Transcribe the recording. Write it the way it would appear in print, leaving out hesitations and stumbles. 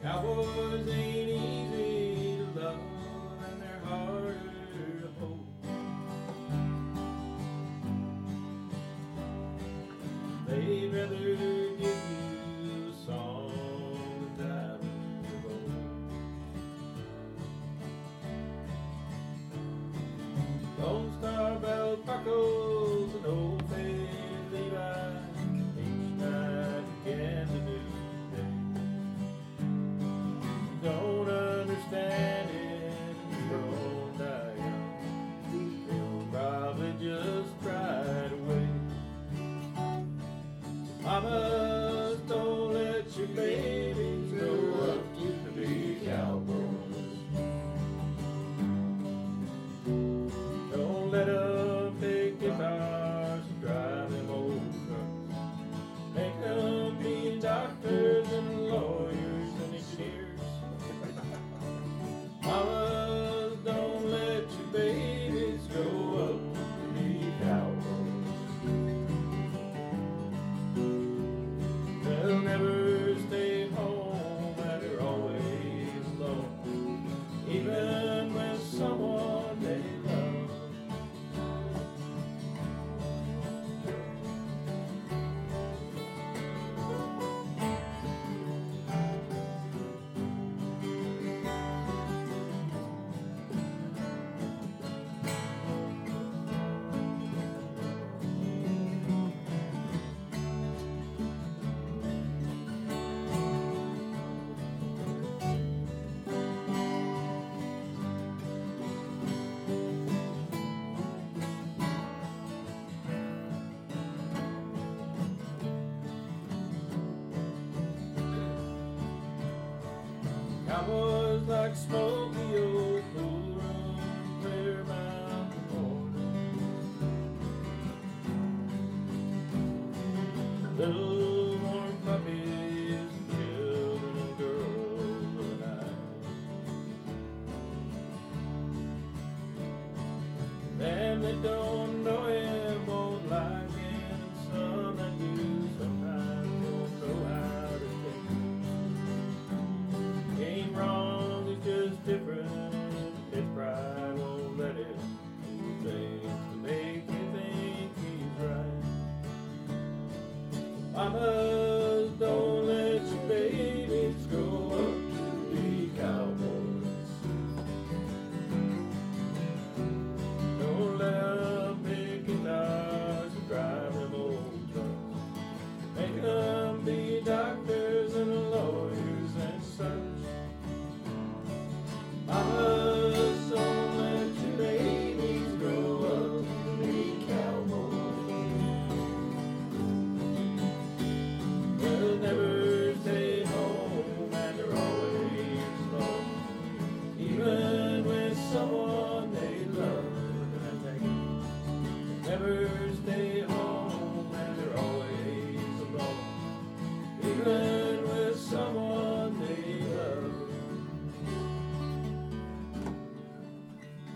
Cowboys ain't easy to love and they're harder to hold. They'd rather give you a song than diamonds or gold. Lone Star Belt Buckles and old Faith Levi, each night again to do. Don't understand it, and you don't die young. They'll probably just try to wait. Mamas, don't let your babies grow up to be cowboys. Don't let them pick guitars and drive them old trucks. Make them be doctors and lawyers and engineers. Mamas, don't let your babies grow up to be cowboys. They'll never stay home and they're always alone, even with someone they love. Cowboys like smoky old pool room, clear mountain corners. Little warm puppies and children and girls of the night. Them that don't